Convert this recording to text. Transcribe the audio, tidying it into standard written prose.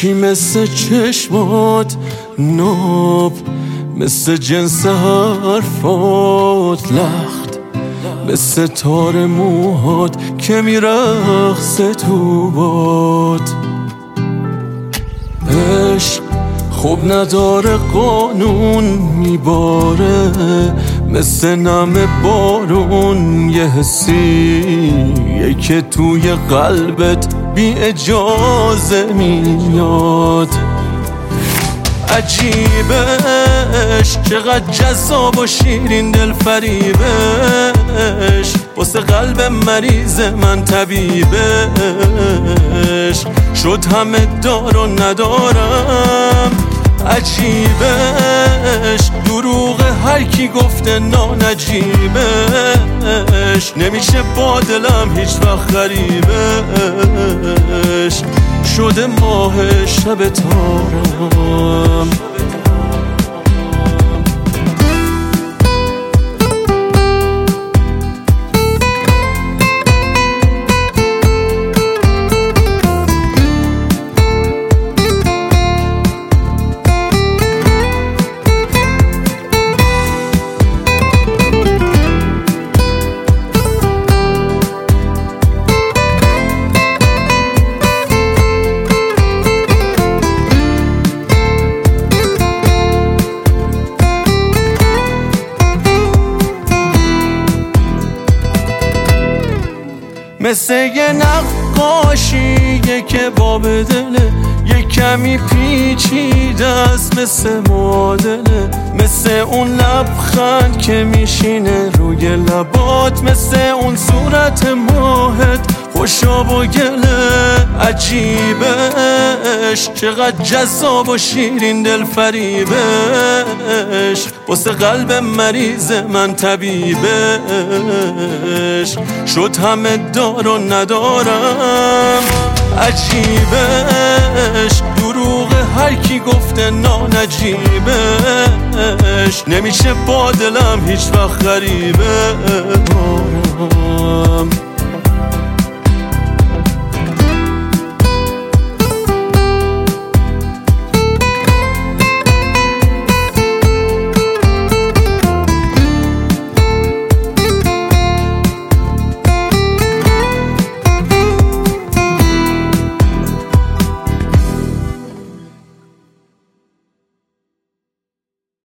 یکی مثل چشمات ناب، مثل جنس حرفات لخت، مثل تار موهات که میرقصه تو باد. عشق خوب نداره قانون میباره، مثل نم بارون یه حسیه که توی قلبت بی اجازه میاد. عجیبش چقدر جذاب و شیرین دل فریبش، واسه قلب مریض من طبیبش شد همه دار و ندارم. عجیبش دروغ هر کی گفته نانجیبش، نمیشه با دلم هیچ وقت غریبش شده ماه شب تارم. مثل یه نقاشیه که باب دله، یه کمی پیچیده است مثل معادله، مثل اون لبخند که میشینه روی لبات، مثل اون صورت ماهت خوشاب و گله. عجیبش چقدر جذاب و شیرین دل فریبش، واسه قلب مریض من طبیبش شد همه دار و ندارم. عجیبش دروغ هر کی گفته نانجیبش، نمیشه با دلم هیچ وقت غریبه.